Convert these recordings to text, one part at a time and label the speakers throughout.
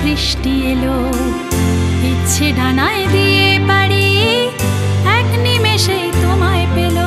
Speaker 1: বৃষ্টি এলো, ইচ্ছে ডানায় দিয়ে পারি, এক নিমেষেই তোমায় পেল।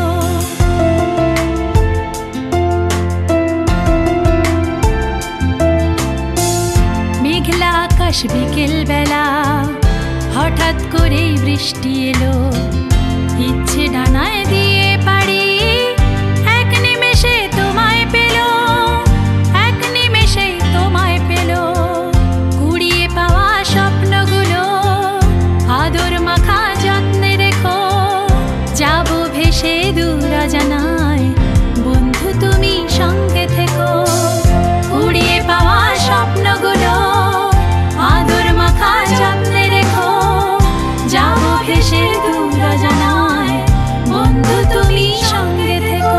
Speaker 1: মেঘলা আকাশ বিকেল বেলা, হঠাৎ করেই বৃষ্টি এলো, ইচ্ছে ডানায় দিয়ে পারি, এক নিমেষে তোমায় পেল, এক নিমেষেই তোমায় পেল। কুড়িয়ে পাওয়া স্বপ্নগুলো আদর মাখা যত্নে রেখো, যাবো ভেসে দূর অজানায়, বন্ধু তুমি সঙ্গে থেকো। কুড়িয়ে পাওয়া স্বপ্নগুলো আদর মাখা যত্নে রেখো, যাবো ভেসে দূর অজানায়, বন্ধু তুমি সঙ্গে থেকো।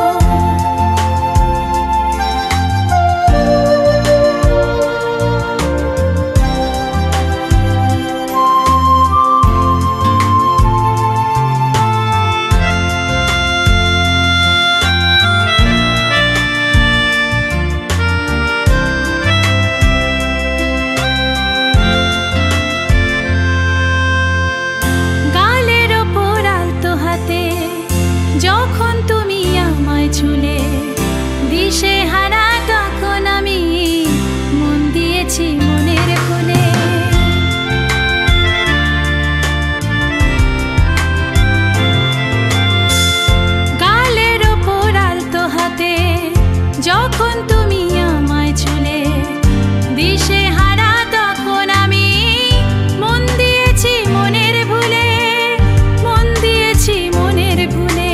Speaker 1: যখন তুমি আমায় ছুলে, দিশে হারা তখন আমি মন দিয়েছি মনের ফুলে। গালের ওপর আলতো হাতে যখন তুমি আমায় ছুলে, দিশে হারা তখন আমি মন দিয়েছি মনের ভুলে, মন দিয়েছি মনের ভুলে।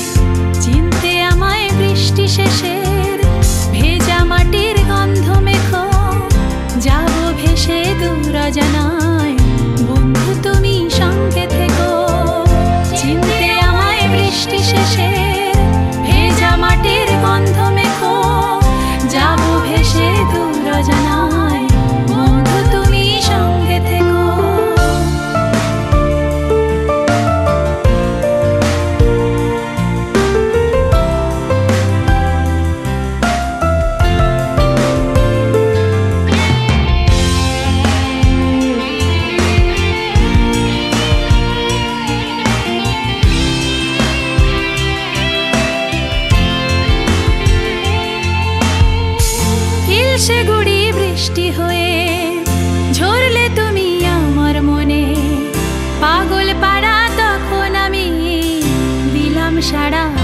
Speaker 1: শেষের ভেজা মাটির গন্ধ মেখো, যাবো ভেসে দূর অজানায়, বন্ধু তুমি সঙ্গে থেকো। চিনতে আমায় বৃষ্টি শেষের ভেজা মাটির গন্ধ মেখো, যাবো ভেসে দূর অজানায়, বন্ধু তুমি সঙ্গে থেকো। সে গুড়ি বৃষ্টি হয়ে ঝরলে তুমি আমার মনে, পাগল পাড়া তখন আমি দিলাম সাড়া।